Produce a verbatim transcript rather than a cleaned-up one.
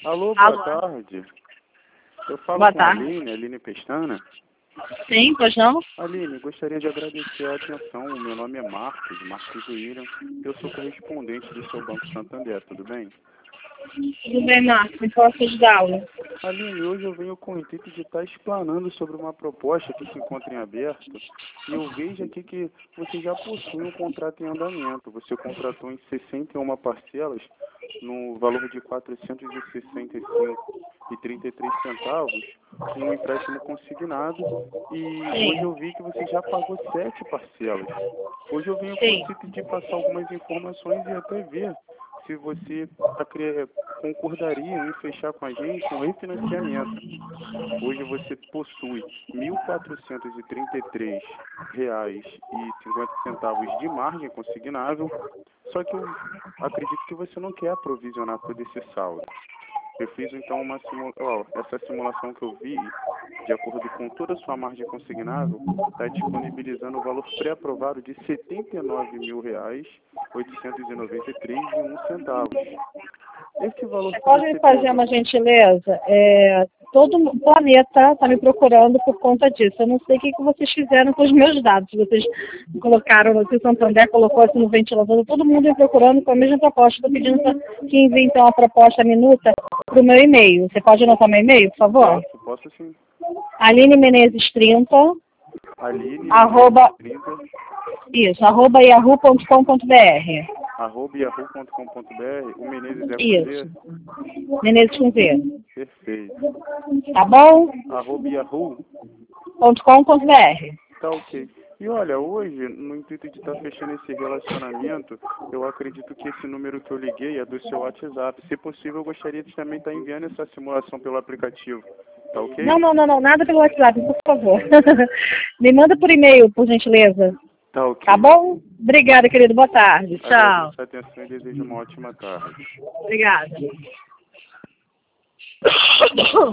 Alô, boa Alô. tarde. Eu falo Boa com tarde. a Aline, Aline Pestana. Sim, pois não? Aline, gostaria de agradecer a atenção. O meu nome é Marcos, Marcos William. Eu sou correspondente do seu Banco Santander, tudo bem? Tudo bem, Marcos. Me posso ajudá-lo? Aline, hoje eu venho com o intuito de estar explanando sobre uma proposta que se encontra em aberto. E eu vejo aqui que você já possui um contrato em andamento. Você contratou em sessenta e uma parcelas no valor de quatrocentos e sessenta e cinco reais e trinta e três centavos, um empréstimo consignado, e Sim. hoje eu vi que você já pagou sete parcelas. Hoje eu venho com o Sim. intuito de passar algumas informações e até ver se você acre- concordaria em fechar com a gente um refinanciamento. Hoje você possui mil quatrocentos e trinta e três reais e cinquenta centavos de margem consignável, só que eu acredito que você não quer aprovisionar todo esse saldo. Eu fiz então uma simulação, essa simulação que eu vi, de acordo com toda a sua margem consignável, está disponibilizando o valor pré-aprovado de setenta e nove mil reais, oitocentos e noventa e três reais e um centavos. Esse valor Você que pode você me fazer pegou, uma gentileza? É, todo o planeta está me procurando por conta disso. Eu não sei o que, que vocês fizeram com os meus dados. Vocês colocaram, você Santander colocou assim no ventilador, todo mundo me procurando com a mesma proposta. Estou pedindo pra que envie então a proposta minuta para o meu e-mail. Você pode anotar meu e-mail, por favor? posso, posso sim. Aline Menezes trinta, Aline arroba, trinta, isso, arroba yahoo ponto com ponto br. arroba yahoo ponto com ponto br, o Menezes é com Isso. Z? Menezes com Z. Perfeito. Tá bom? Arroba yahoo? ponto com ponto br. Tá ok. E olha, hoje, no intuito de estar fechando esse relacionamento, eu acredito que esse número que eu liguei é do seu WhatsApp. Se possível, eu gostaria de também estar enviando essa simulação pelo aplicativo. Tá ok? Não, não, não, não, nada pelo WhatsApp, por favor. Me manda por e-mail, por gentileza. Tá ok. Tá bom? Obrigada, querido. Boa tarde. Tchau. Agradeço a atenção e desejo uma ótima tarde. Obrigada.